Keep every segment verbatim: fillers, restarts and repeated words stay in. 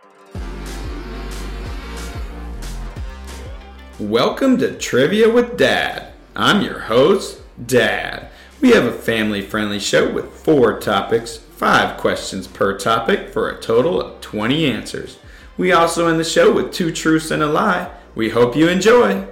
Welcome to Trivia with Dad. I'm your host, Dad. We have a family-friendly show with four topics, five questions per topic for a total of twenty answers. We also end the show with two truths and a lie. We hope you enjoy.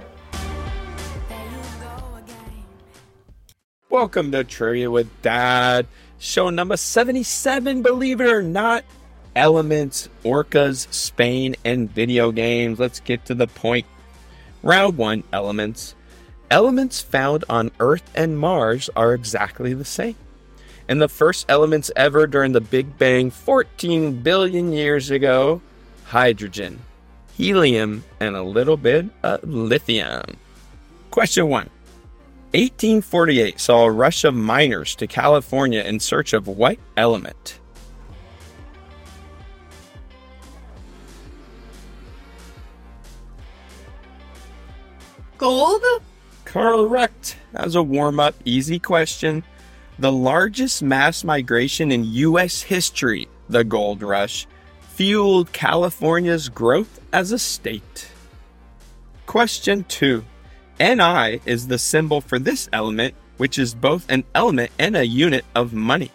Welcome to Trivia with Dad, show number seventy-seven, believe it or not. Elements, orcas, Spain, and video games. Let's get to the point. Round one, elements. Elements found on Earth and Mars are exactly the same. And the first elements ever during the Big Bang fourteen billion years ago, hydrogen, helium, and a little bit of lithium. Question one. eighteen forty-eight saw a rush of miners to California in search of what element? Gold? Correct. That was a warm-up, easy question. The largest mass migration in U S history, the gold rush, fueled California's growth as a state. Question two. Ni is the symbol for this element, which is both an element and a unit of money.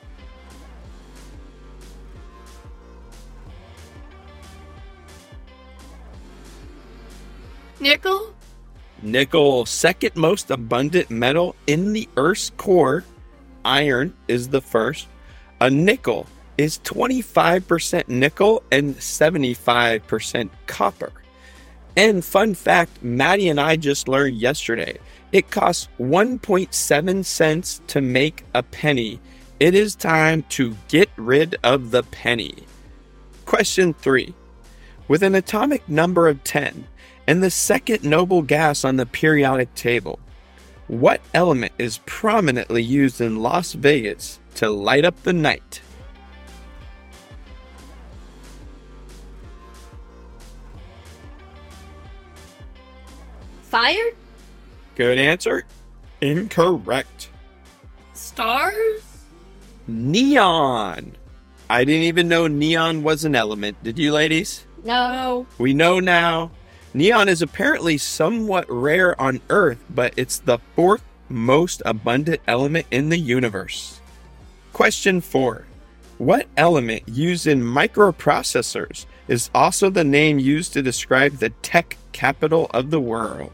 Nickel? Nickel, second most abundant metal in the Earth's core. Iron is the first. A nickel is twenty-five percent nickel and seventy-five percent copper. And fun fact, Maddie and I just learned yesterday, it costs one point seven cents to make a penny. It is time to get rid of the penny. Question three. With an atomic number of ten and the second noble gas on the periodic table, what element is prominently used in Las Vegas to light up the night? Fire? Good answer. Incorrect. Stars? Neon. I didn't even know neon was an element. Did you, ladies? No. We know now. Neon is apparently somewhat rare on Earth, but it's the fourth most abundant element in the universe. Question four. What element used in microprocessors is also the name used to describe the tech capital of the world?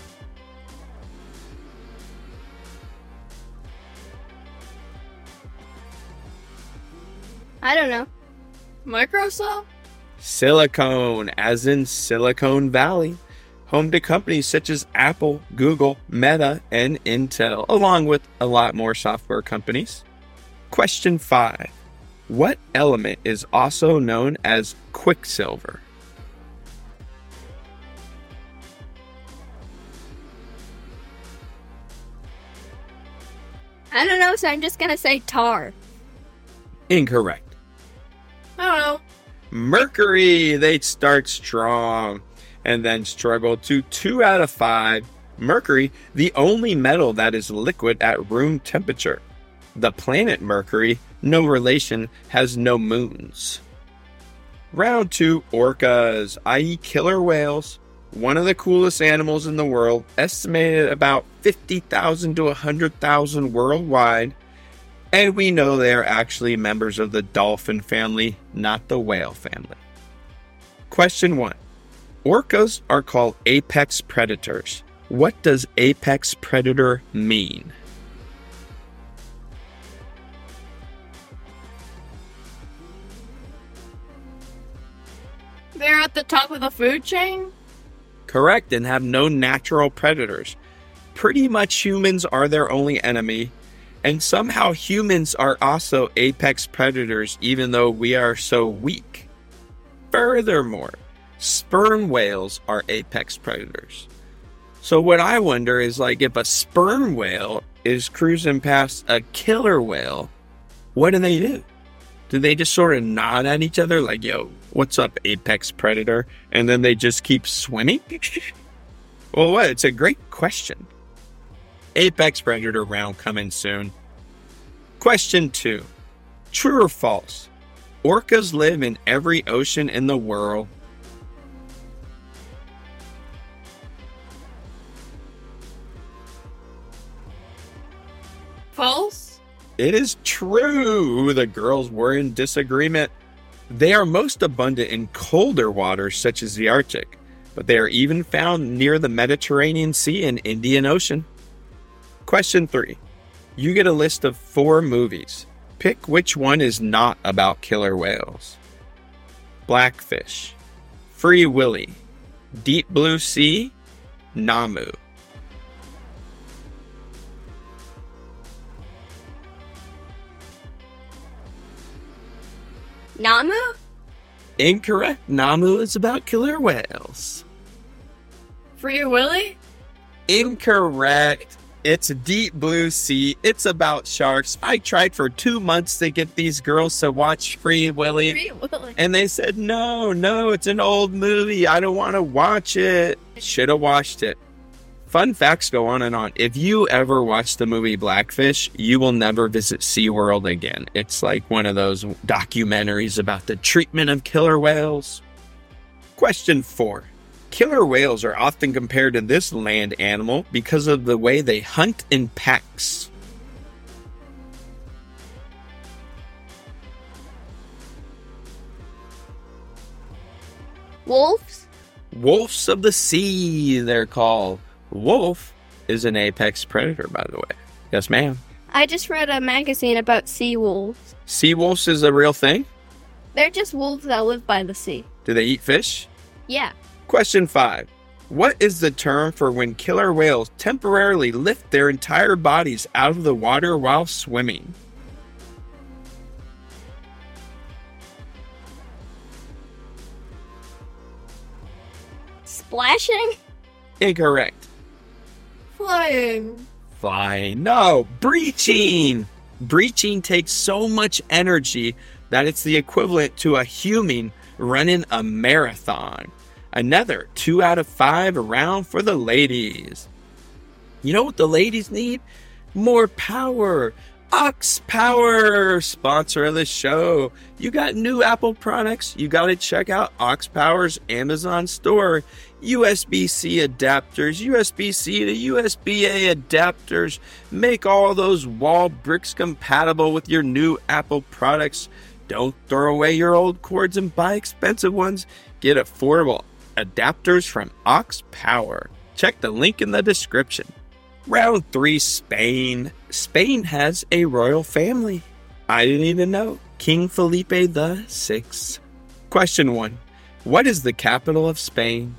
I don't know. Microsoft? Silicon, as in Silicon Valley, home to companies such as Apple, Google, Meta, and Intel, along with a lot more software companies. Question five. What element is also known as quicksilver? I don't know, so I'm just gonna say tar. Incorrect. I don't know. Mercury, they start strong and then struggle to two out of five. Mercury, the only metal that is liquid at room temperature. The planet Mercury, no relation, has no moons. Round two, orcas, that is killer whales. One of the coolest animals in the world, estimated about fifty thousand to one hundred thousand worldwide. And we know they are actually members of the dolphin family, not the whale family. Question one. Orcas are called apex predators. What does apex predator mean? They're at the top of the food chain? Correct, and have no natural predators. Pretty much humans are their only enemy. And somehow humans are also apex predators, even though we are so weak. Furthermore, sperm whales are apex predators. So what I wonder is, like, if a sperm whale is cruising past a killer whale, what do they do? Do they just sort of nod at each other like, yo, what's up, apex predator? And then they just keep swimming? Well, what? It's a great question. Apex predator round coming soon. Question two. True or false? Orcas live in every ocean in the world. False? It is true. The girls were in disagreement. They are most abundant in colder waters such as the Arctic, but they are even found near the Mediterranean Sea and Indian Ocean. Question three. You get a list of four movies. Pick which one is not about killer whales. Blackfish, Free Willy, Deep Blue Sea, Namu. Namu? Incorrect. Namu is about killer whales. Free Willy? Incorrect. It's Deep Blue Sea. It's about sharks. I tried for two months to get these girls to watch Free Willy. Free Willy. And they said, no, no, it's an old movie. I don't want to watch it. Should have watched it. Fun facts go on and on. If you ever watch the movie Blackfish, you will never visit SeaWorld again. It's like one of those documentaries about the treatment of killer whales. Question four. Killer whales are often compared to this land animal because of the way they hunt in packs. Wolves? Wolves of the sea, they're called. Wolf is an apex predator, by the way. Yes, ma'am. I just read a magazine about sea wolves. Sea wolves is a real thing? They're just wolves that live by the sea. Do they eat fish? Yeah. Question five. What is the term for when killer whales temporarily lift their entire bodies out of the water while swimming? Splashing? Incorrect. Flying. Flying. No, breaching. Breaching takes so much energy that it's the equivalent to a human running a marathon. Another two out of five around for the ladies. You know what the ladies need? More power. Ox Power, sponsor of the show. You got new Apple products? You got to check out Ox Power's Amazon store. U S B C adapters, U S B C to U S B A adapters. Make all those wall bricks compatible with your new Apple products. Don't throw away your old cords and buy expensive ones. Get affordable adapters from Ox Power. Check the link in the description. Round three, Spain. Spain has a royal family. I didn't even know. King Felipe the Sixth. Question one. What is the capital of Spain?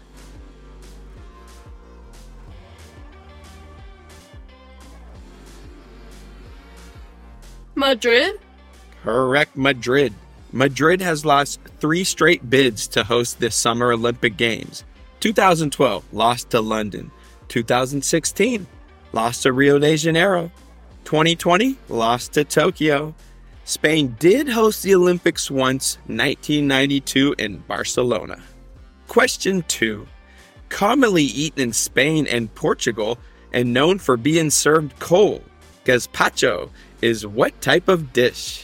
Madrid? Correct, Madrid. Madrid has lost three straight bids to host the Summer Olympic Games. two thousand twelve, lost to London. two thousand sixteen, lost to Rio de Janeiro. twenty twenty, lost to Tokyo. Spain did host the Olympics once, nineteen ninety-two in Barcelona. Question two. Commonly eaten in Spain and Portugal and known for being served cold, gazpacho is what type of dish?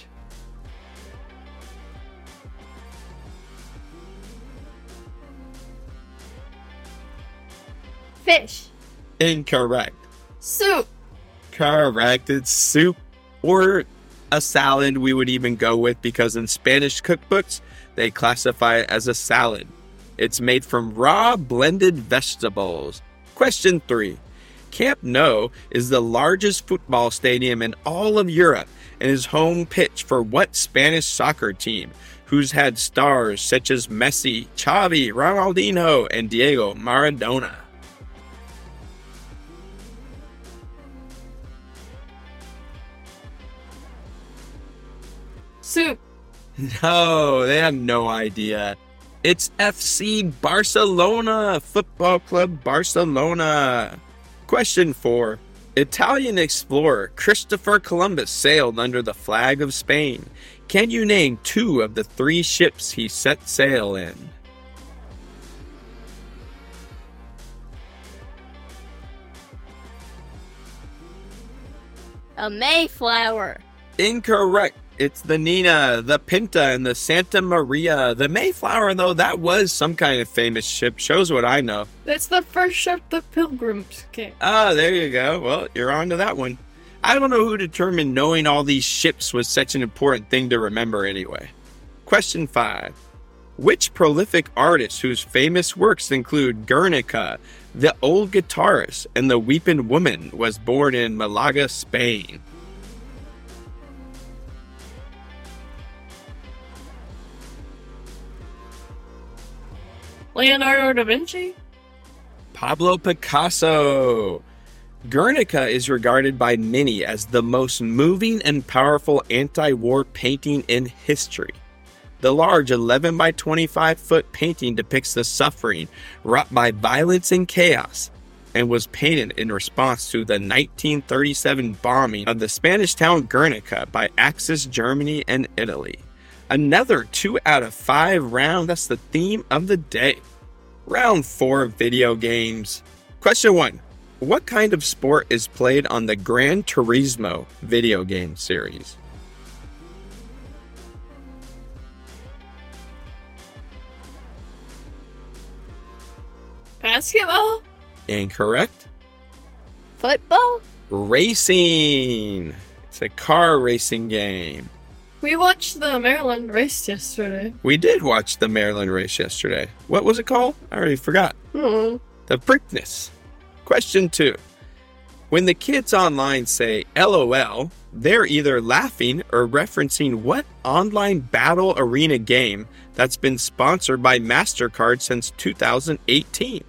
Fish. Incorrect. Soup. Correct. It's soup or a salad we would even go with because in Spanish cookbooks, they classify it as a salad. It's made from raw blended vegetables. Question three. Camp Nou is the largest football stadium in all of Europe and is home pitch for what Spanish soccer team, who's had stars such as Messi, Xavi, Ronaldinho, and Diego Maradona? Soup. No, they have no idea. It's F C Barcelona, Football Club Barcelona. Question four. Italian explorer Christopher Columbus sailed under the flag of Spain. Can you name two of the three ships he set sail in? A Mayflower. Incorrect. It's the Nina, the Pinta, and the Santa Maria. The Mayflower, though, that was some kind of famous ship. Shows what I know. That's the first ship the Pilgrims came. Ah, there you go. Well, you're on to that one. I don't know who determined knowing all these ships was such an important thing to remember anyway. Question five. Which prolific artist whose famous works include Guernica, The Old Guitarist, and The Weeping Woman was born in Malaga, Spain? Leonardo da Vinci? Pablo Picasso. Guernica is regarded by many as the most moving and powerful anti-war painting in history. The large eleven by twenty-five foot painting depicts the suffering wrought by violence and chaos and was painted in response to the nineteen thirty-seven bombing of the Spanish town Guernica by Axis Germany and Italy. Another two out of five round. That's the theme of the day. Round four of video games. Question one. What kind of sport is played on the Gran Turismo video game series? Basketball? Incorrect. Football? Racing. It's a car racing game. We watched the Maryland race yesterday. We did watch the Maryland race yesterday. What was it called? I already forgot. Hmm. The Preakness. Question two. When the kids online say LOL, they're either laughing or referencing what online battle arena game that's been sponsored by MasterCard since two thousand eighteen.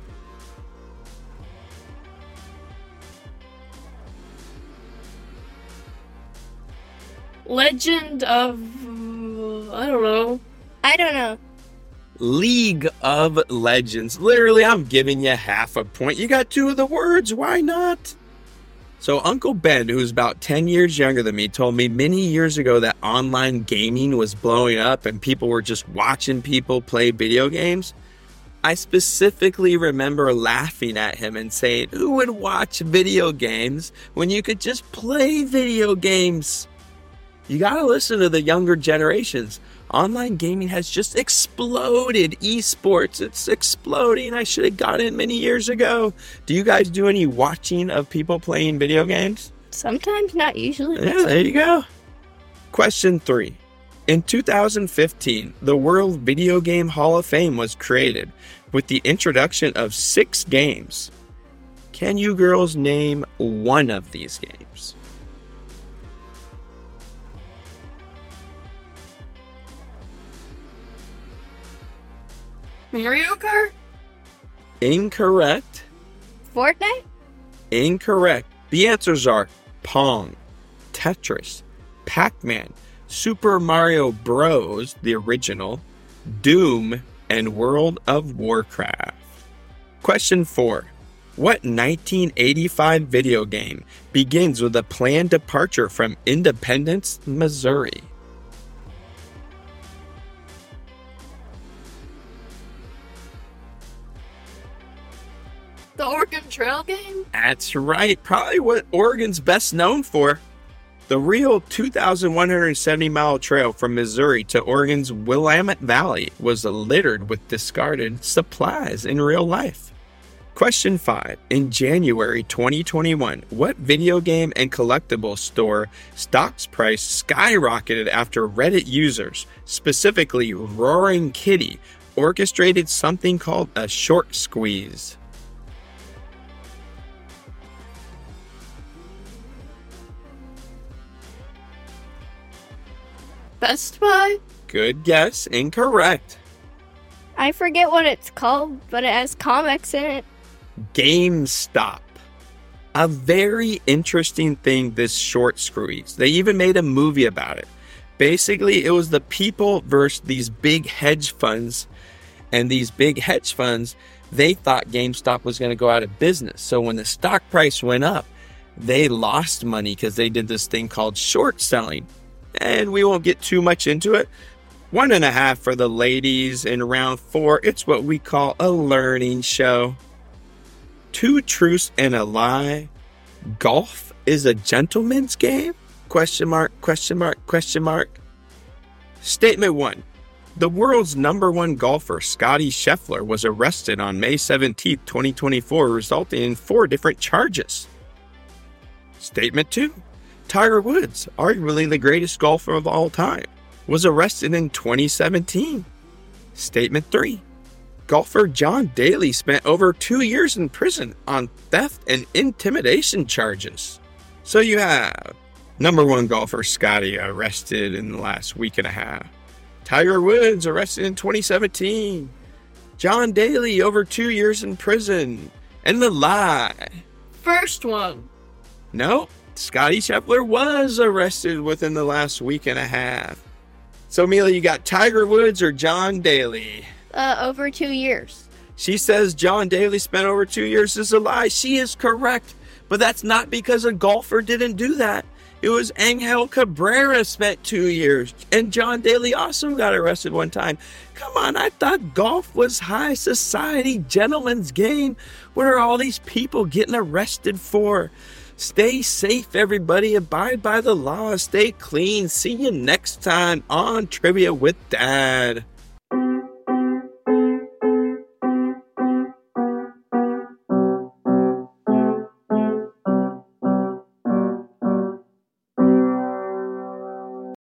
Legend of... I don't know. I don't know. League of Legends. Literally, I'm giving you half a point. You got two of the words. Why not? So Uncle Ben, who's about ten years younger than me, told me many years ago that online gaming was blowing up and people were just watching people play video games. I specifically remember laughing at him and saying, who would watch video games when you could just play video games? You gotta listen to the younger generations. Online gaming has just exploded. Esports, it's exploding. I should have got in many years ago. Do you guys do any watching of people playing video games? Sometimes, not usually. Yeah, there you go. Question three. In two thousand fifteen, the World Video Game Hall of Fame was created with the introduction of six games. Can you girls name one of these games? Mario Kart? Incorrect. Fortnite? Incorrect. The answers are Pong, Tetris, Pac-Man, Super Mario Bros., the original, Doom, and World of Warcraft. Question four. What nineteen eighty-five video game begins with a planned departure from Independence, Missouri? The Oregon Trail game? That's right. Probably what Oregon's best known for. The real two thousand one hundred seventy mile trail from Missouri to Oregon's Willamette Valley was littered with discarded supplies in real life. Question five. In January twenty twenty-one, what video game and collectible store stock's price skyrocketed after Reddit users, specifically Roaring Kitty, orchestrated something called a short squeeze? Best Buy? Good guess. Incorrect. I forget what it's called, but it has comics in it. GameStop. A very interesting thing, this short squeeze. They even made a movie about it. Basically, it was the people versus these big hedge funds. And these big hedge funds, they thought GameStop was going to go out of business. So when the stock price went up, they lost money because they did this thing called short selling. And we won't get too much into it. One and a half for the ladies in round four. It's what we call a learning show. Two truths and a lie. Golf is a gentleman's game. Question mark, question mark, question mark. Statement one. The world's number one golfer, Scottie Scheffler, was arrested on May seventeenth, twenty twenty-four, resulting in four different charges. Statement two. Tiger Woods, arguably the greatest golfer of all time, was arrested in twenty seventeen. Statement three. Golfer John Daly spent over two years in prison on theft and intimidation charges. So you have number one golfer Scottie arrested in the last week and a half. Tiger Woods arrested in twenty seventeen. John Daly over two years in prison. And the lie. First one. No, Scottie Scheffler was arrested within the last week and a half. So, Amelia, you got Tiger Woods or John Daly? Uh, over two years. She says John Daly spent over two years is a lie. She is correct. But that's not because a golfer didn't do that. It was Angel Cabrera spent two years. And John Daly also got arrested one time. Come on, I thought golf was high society, gentleman's game. What are all these people getting arrested for? Stay safe, everybody. Abide by the law. Stay clean. See you next time on Trivia with Dad.